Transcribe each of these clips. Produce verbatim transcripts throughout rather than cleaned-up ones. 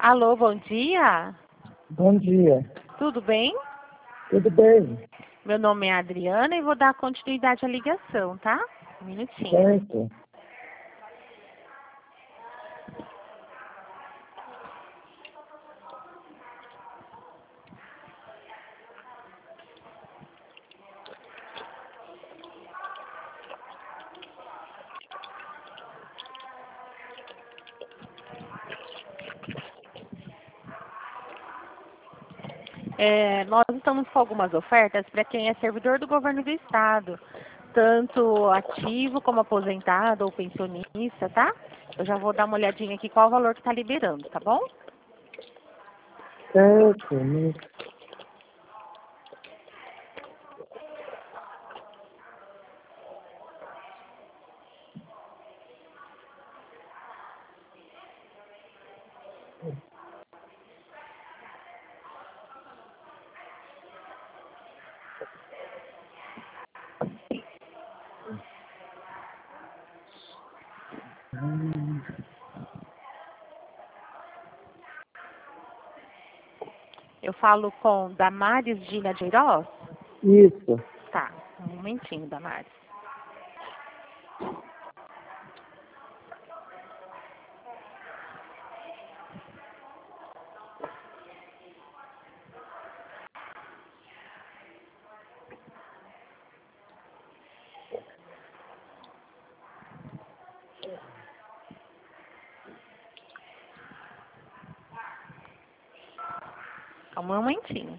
Alô, bom dia. Bom dia. Tudo bem? Tudo bem? Meu nome é Adriana e vou dar continuidade à ligação, tá? Um minutinho. Certo. É, nós estamos com algumas ofertas para quem é servidor do governo do estado, tanto ativo como aposentado ou pensionista, tá? Eu já vou dar uma olhadinha aqui qual o valor que está liberando, tá bom? Certo. Mas... Hum, Eu falo com Damares Gina de Eiroz? Isso. Tá, um momentinho, Damares. Um momentinho.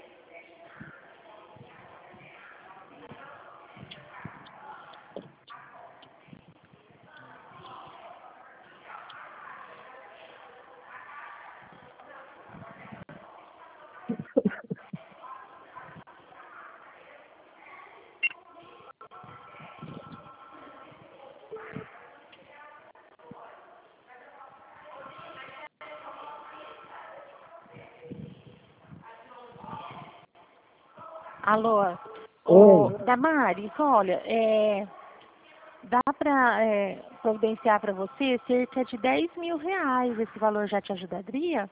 Alô, ô, Oi. Damares, olha, é, dá para é, providenciar para você cerca de dez mil reais. Esse valor já te ajudaria?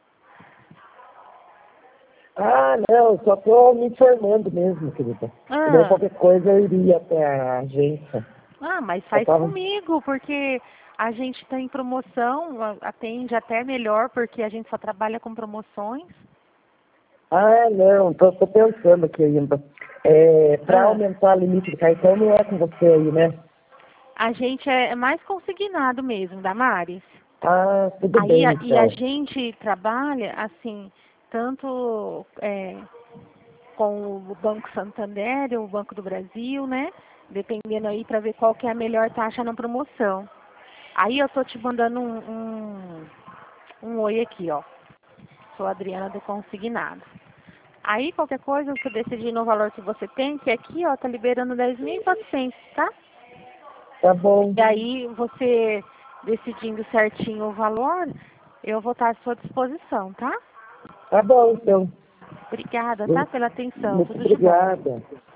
Ah, não, só estou me informando mesmo, querida. Se der Ah, qualquer coisa, eu iria até a agência. ah, mas Eu faz tava... comigo, porque a gente está em promoção, a- atende até melhor, porque a gente só trabalha com promoções. Ah, não, tô, tô pensando aqui ainda. É, para Ah, aumentar o limite de cartão não é com você aí, né? a gente é mais consignado mesmo, Damares. Ah, tudo Aí, bem a- e a então. gente trabalha, assim, tanto é, com o Banco Santander, o Banco do Brasil, né? Dependendo aí para ver qual que é a melhor taxa na promoção. Aí eu tô te mandando um, um, um oi aqui, ó. Sou a Adriana do Consignado. Aí qualquer coisa você decidir no valor que você tem, que aqui, ó, tá liberando dez mil e quatrocentos, tá? Tá bom. E aí você decidindo certinho o valor, eu vou estar à sua disposição, tá? Tá bom, então. Obrigada, tá? Pela atenção. Muito Tudo de bom. obrigada.